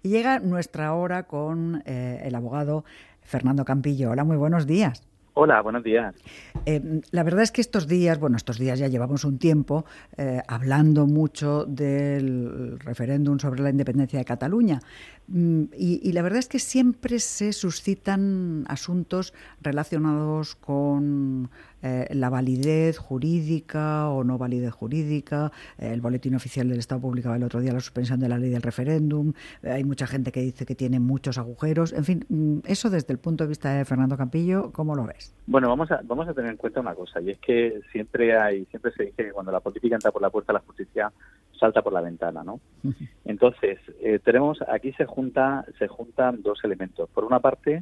Y llega nuestra hora con el abogado Fernando Campillo. Hola, muy buenos días. Hola, buenos días. La verdad es que estos días ya llevamos un tiempo hablando mucho del referéndum sobre la independencia de Cataluña. Y la verdad es que siempre se suscitan asuntos relacionados con la validez jurídica o no validez jurídica. El Boletín Oficial del Estado publicaba el otro día la suspensión de la ley del referéndum. Hay mucha gente que dice que tiene muchos agujeros. En fin, eso desde el punto de vista de Fernando Campillo, ¿cómo lo ves? Bueno, vamos a tener en cuenta una cosa, y es que siempre se dice que cuando la política entra por la puerta, la justicia salta por la ventana, ¿no? Entonces, aquí se juntan dos elementos. Por una parte,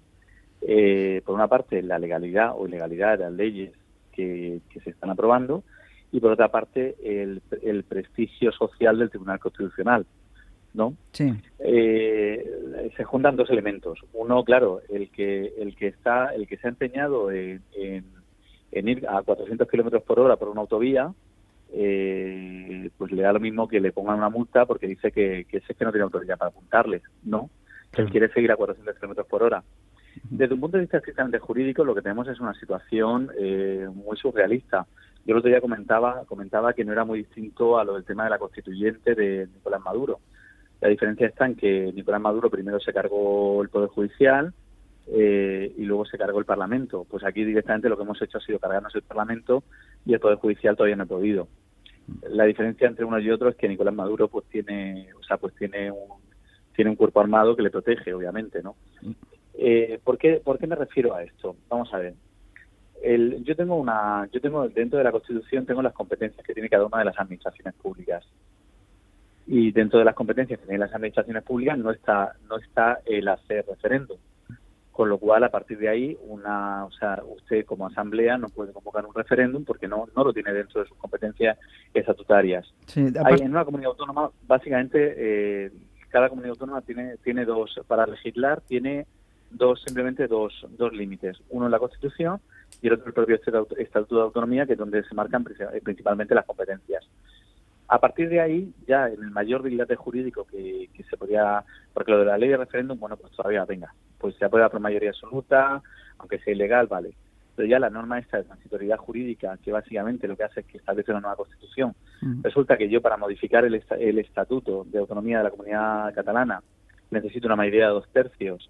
la legalidad o ilegalidad de las leyes que se están aprobando, y por otra parte, el prestigio social del Tribunal Constitucional, ¿no? Sí. Se juntan dos elementos. Uno, claro, el que se ha empeñado en ir a 400 kilómetros por hora por una autovía, pues le da lo mismo que le pongan una multa porque dice que ese es que no tiene autoridad para apuntarles, ¿no? Que él quiere seguir a 400 kilómetros por hora. Desde un punto de vista estrictamente jurídico, lo que tenemos es una situación muy surrealista. Yo el otro día comentaba que no era muy distinto a lo del tema de la constituyente de Nicolás Maduro. La diferencia está en que Nicolás Maduro primero se cargó el Poder Judicial y luego se cargó el Parlamento. Pues aquí directamente lo que hemos hecho ha sido cargarnos el Parlamento y el Poder Judicial todavía no ha podido. La diferencia entre uno y otro es que Nicolás Maduro pues tiene un cuerpo armado que le protege, obviamente, ¿no? ¿Por qué me refiero a esto? Vamos a ver. Yo tengo dentro de la Constitución tengo las competencias que tiene cada una de las administraciones públicas. Y dentro de las competencias que tienen las administraciones públicas no está el hacer referéndum. Con lo cual, a partir de ahí, usted como asamblea no puede convocar un referéndum porque no lo tiene dentro de sus competencias estatutarias. Sí, En una comunidad autónoma, básicamente, cada comunidad autónoma tiene dos, para legislar, tiene simplemente dos límites. Uno en la Constitución y el otro el propio Estatuto de Autonomía, que es donde se marcan principalmente las competencias. A partir de ahí, ya en el mayor dilate jurídico que se podía, porque lo de la ley de referéndum, bueno, pues todavía venga, pues se aprueba por mayoría absoluta, aunque sea ilegal, vale. Pero ya la norma esta de transitoriedad jurídica, que básicamente lo que hace es que establece una nueva Constitución, resulta que yo para modificar el Estatuto de Autonomía de la Comunidad Catalana necesito una mayoría de 2/3,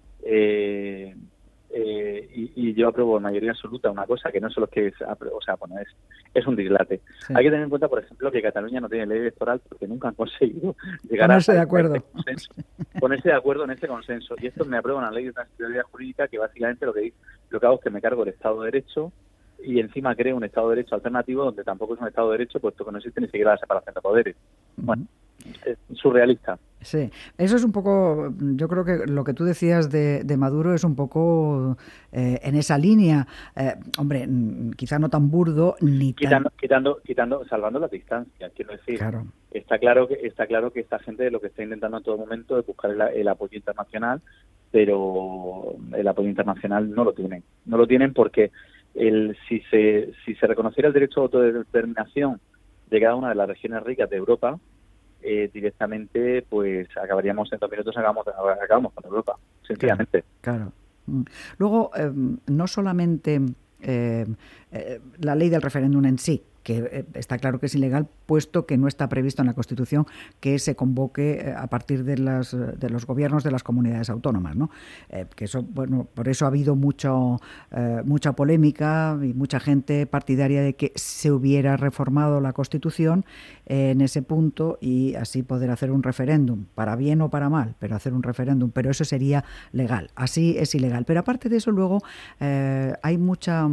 y yo apruebo en mayoría absoluta una cosa que no solo es que es un dislate. Sí. Hay que tener en cuenta, por ejemplo, que Cataluña no tiene ley electoral porque nunca han conseguido llegar ponerse de acuerdo. Ponerse de acuerdo en ese consenso. Y esto me aprueba una ley de transitoriedad jurídica que básicamente lo que hago es que me cargo el Estado de Derecho y encima creo un Estado de Derecho alternativo donde tampoco es un Estado de Derecho puesto que no existe ni siquiera la separación de poderes. Bueno, es surrealista. Sí, eso es un poco, yo creo que lo que tú decías de Maduro es un poco en esa línea, hombre, quizá no tan burdo ni quitando, salvando las distancias, quiero decir. Claro. Está claro que esta gente lo que está intentando en todo momento es buscar el apoyo internacional, pero el apoyo internacional no lo tienen porque si se reconociera el derecho a autodeterminación de cada una de las regiones ricas de Europa, directamente pues acabaríamos en 2 minutos, acabamos con Europa, sencillamente. Claro. Luego, no solamente la ley del referéndum en sí, que está claro que es ilegal, puesto que no está previsto en la Constitución que se convoque a partir de los gobiernos de las comunidades autónomas, ¿no? Que eso, bueno, por eso ha habido mucha polémica y mucha gente partidaria de que se hubiera reformado la Constitución en ese punto y así poder hacer un referéndum, para bien o para mal, pero hacer un referéndum, pero eso sería legal. Así es ilegal. Pero aparte de eso, luego hay mucha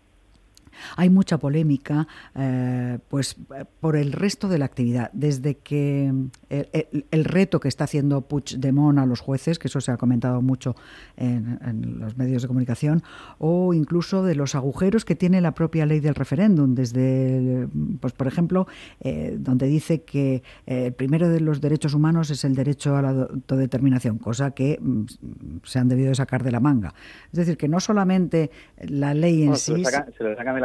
polémica pues por el resto de la actividad, desde que el reto que está haciendo Puigdemont a los jueces, que eso se ha comentado mucho en los medios de comunicación, o incluso de los agujeros que tiene la propia ley del referéndum, desde, pues por ejemplo, donde dice que el primero de los derechos humanos es el derecho a la autodeterminación, cosa que se han debido de sacar de la manga. Es decir, que no solamente la ley en sí... Se lo sacan de la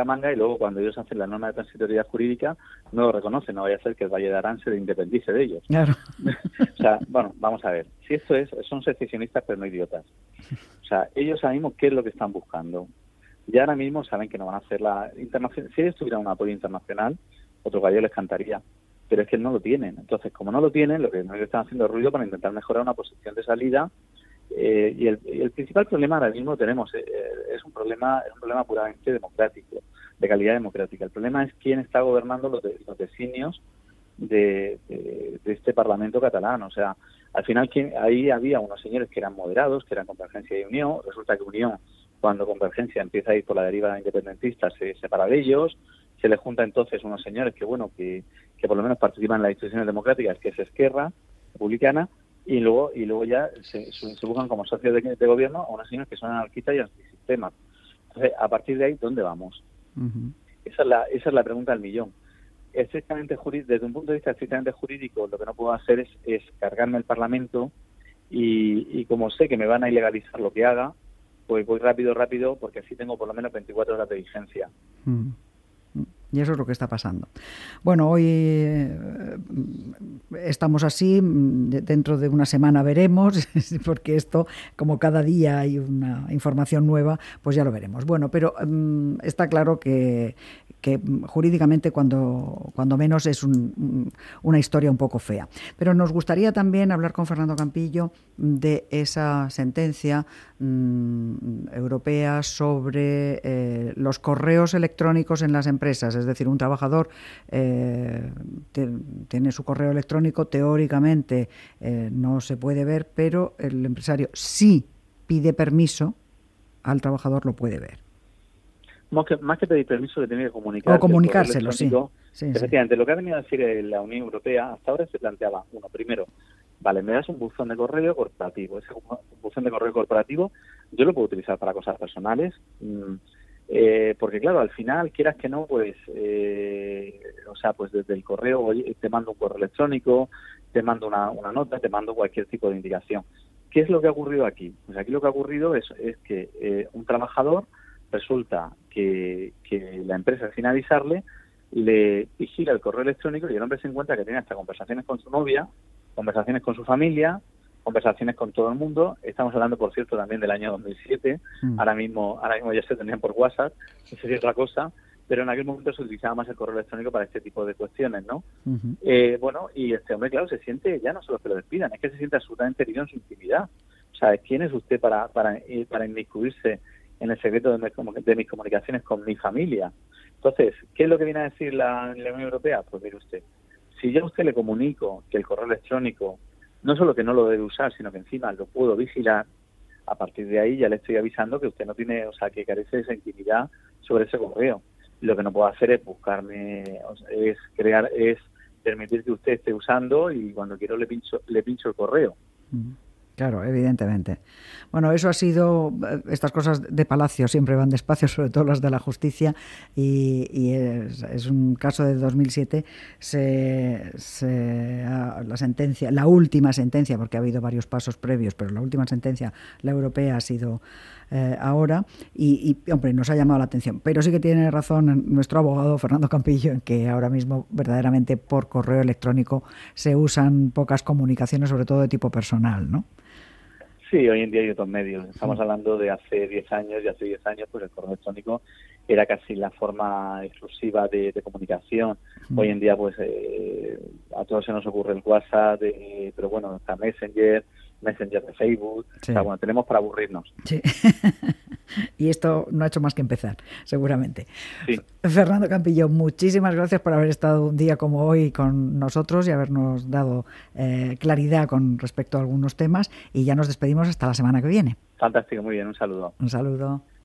la manga y luego cuando ellos hacen la norma de transitoriedad jurídica no lo reconocen, no vaya a ser que el Valle de Arán se independice de ellos. Claro. O sea, bueno, vamos a ver, si esto son secesionistas pero no idiotas. O sea, ellos ahora mismo, ¿qué es lo que están buscando? Ya ahora mismo saben que no van a hacer la internacional. Si ellos tuvieran un apoyo internacional, otro gallo les cantaría. Pero es que no lo tienen. Entonces, como no lo tienen, lo que están haciendo es ruido para intentar mejorar una posición de salida. Y el principal problema ahora mismo tenemos es un problema puramente democrático, de calidad democrática. El problema es quién está gobernando los designios de este Parlamento catalán. O sea, al final ahí había unos señores que eran moderados, que eran Convergencia y Unión. Resulta que Unión, cuando Convergencia empieza a ir por la deriva independentista, se separa de ellos. Se les junta entonces unos señores que por lo menos participan en las instituciones democráticas, que es Esquerra Republicana, y luego ya se buscan como socios de gobierno a unos señores que son anarquistas y antisistemas. Entonces, a partir de ahí, ¿dónde vamos? Uh-huh. Esa es la pregunta del millón. Desde un punto de vista estrictamente jurídico, lo que no puedo hacer es cargarme el Parlamento y como sé que me van a ilegalizar lo que haga, pues voy rápido, porque así tengo por lo menos 24 horas de vigencia. Uh-huh. Y eso es lo que está pasando. Bueno, hoy estamos así, dentro de una semana veremos, porque esto, como cada día hay una información nueva, pues ya lo veremos. Bueno, pero está claro que jurídicamente cuando menos es una historia un poco fea. Pero nos gustaría también hablar con Fernando Campillo de esa sentencia europea sobre los correos electrónicos en las empresas. Es decir, un trabajador tiene su correo electrónico, teóricamente no se puede ver, pero el empresario sí pide permiso, al trabajador lo puede ver. Más que pedir permiso, le tiene que comunicar. O comunicárselo, sí. Efectivamente, lo que ha venido a decir la Unión Europea, hasta ahora se planteaba, primero, vale, me das un buzón de correo corporativo. Ese buzón de correo corporativo yo lo puedo utilizar para cosas personales, porque claro, al final, quieras que no, pues desde el correo te mando un correo electrónico, te mando una nota, te mando cualquier tipo de indicación. ¿Qué es lo que ha ocurrido aquí? Pues aquí lo que ha ocurrido es que un trabajador resulta que la empresa, sin avisarle, le vigila el correo electrónico y el hombre se encuentra que tiene hasta conversaciones con su novia, conversaciones con su familia, conversaciones con todo el mundo. Estamos hablando, por cierto, también del año 2007. Ahora mismo ya se tenían por WhatsApp, eso sería otra cosa, pero en aquel momento se utilizaba más el correo electrónico para este tipo de cuestiones, ¿no? Uh-huh. Y este hombre, claro, se siente, ya no solo que lo despidan, es que se siente absolutamente herido en su intimidad. O sea, ¿quién es usted para inmiscuirse en el secreto de mis comunicaciones con mi familia? Entonces, ¿qué es lo que viene a decir la Unión Europea? Pues mire usted, si yo a usted le comunico que el correo electrónico no solo que no lo debe usar, sino que encima lo puedo vigilar, a partir de ahí ya le estoy avisando que usted no tiene, que carece de esa intimidad sobre ese correo. Lo que no puedo hacer es buscarme, es permitir que usted esté usando y cuando quiero le pincho el correo. Claro, evidentemente. Bueno, eso ha sido, estas cosas de Palacio siempre van despacio, sobre todo las de la justicia, y es un caso de 2007, la última sentencia, porque ha habido varios pasos previos, pero la última sentencia, la europea, ha sido ahora, y hombre, nos ha llamado la atención. Pero sí que tiene razón nuestro abogado, Fernando Campillo, en que ahora mismo, verdaderamente, por correo electrónico se usan pocas comunicaciones, sobre todo de tipo personal, ¿no? Sí, hoy en día hay otros medios. Estamos hablando de hace 10 años, y hace 10 años pues el correo electrónico era casi la forma exclusiva de comunicación. Hoy en día pues a todos se nos ocurre el WhatsApp, pero bueno, está Messenger de Facebook. Sí. O sea, bueno, tenemos para aburrirnos. Sí. Y esto no ha hecho más que empezar, seguramente. Sí. Fernando Campillo, muchísimas gracias por haber estado un día como hoy con nosotros y habernos dado claridad con respecto a algunos temas, y ya nos despedimos hasta la semana que viene. Fantástico, muy bien, un saludo. Un saludo.